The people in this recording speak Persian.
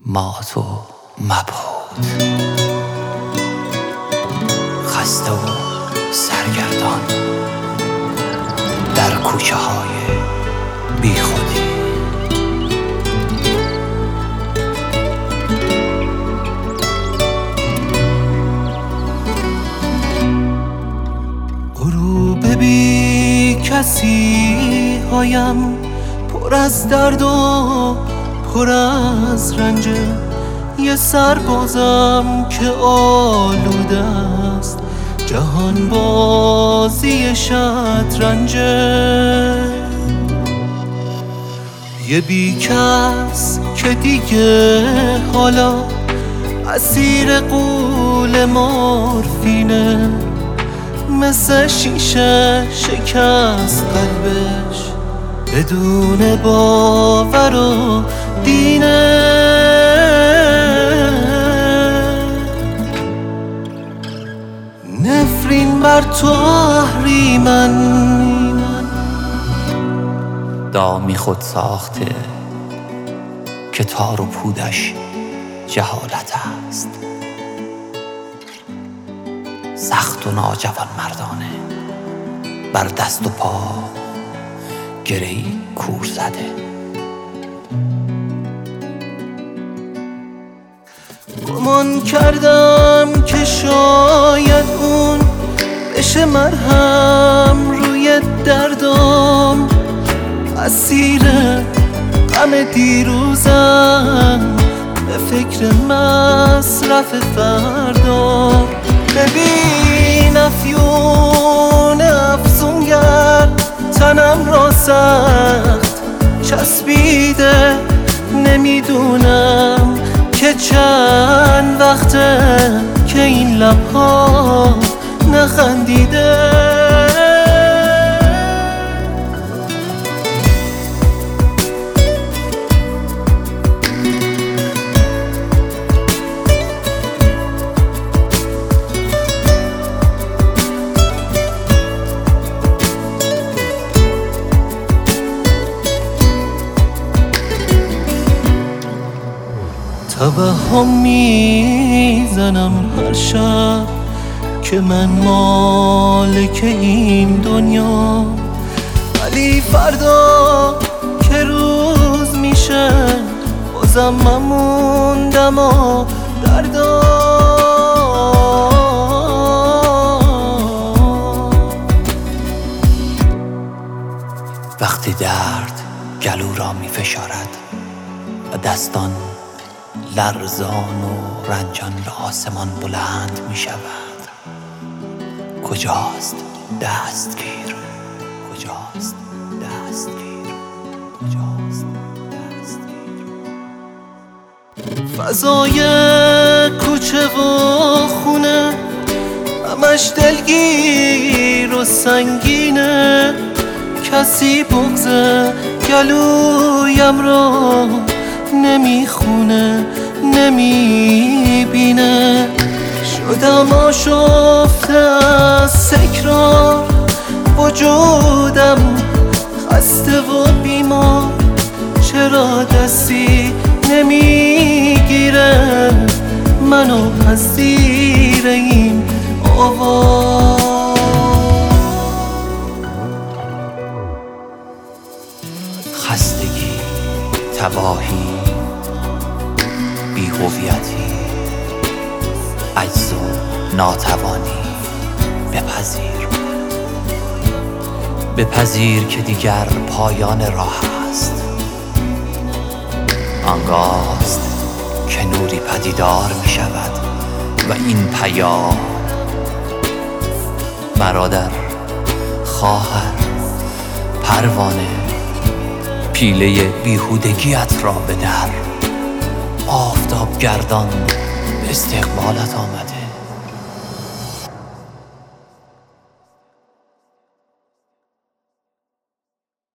مات و مبهوت، خسته و سرگردان در کوچه های بی خودی. غروب بی کسی هایم پر از درد و پر از رنجه، یه سربازم که آلوده است جهان بازی شطرنجه، یه بیکس که دیگه حالا اسیر غول مورفینه، مثل شیشه شکست قلبش بدون باور و دینه. نفرین بر تو اهریمن، دامی خود ساخته که تار و پودش جهالت است، سخت و ناجوان مردانه بر دست و پا گره‌ای کور زده. گمان کردم که شاید اون بشه مرهم روی دردم، اسیر غم دیروزم به فکر مصرف فردام. ببین افیون افسونگر تنم را سخت چسبیده، نمیدونم که چند وقته که این لبها نخندیده. توهم میزنم هر شب که من مالک این دنیا، ولی فردا که روز میشه بازم مموندم و دردا. وقتی درد گلو را می فشارد و دستان لرزان و رنجان به آسمان بلند می شود، کجاست دستگیر؟ کجاست دستگیر؟ کجاست دستگیر؟ فضای کوچه و خونه همش دلگیر و سنگینه، کسی بغض گلویم را نمیخونه نمیبینه. شدم آشفته از سکرار، وجودم خسته و بیمار، چرا دستی نمیگیره منو پذیر این آواز. خستگی، تباهی، بی‌هویتی، عجز و ناتوانی، بپذیر که دیگر پایان راه است. آنگاست که نوری پدیدار می شود و این پیام: برادر، خواهر، پروانه، پیله بیهودگیت را به در، آفتاب گردان به استقبالت آمده.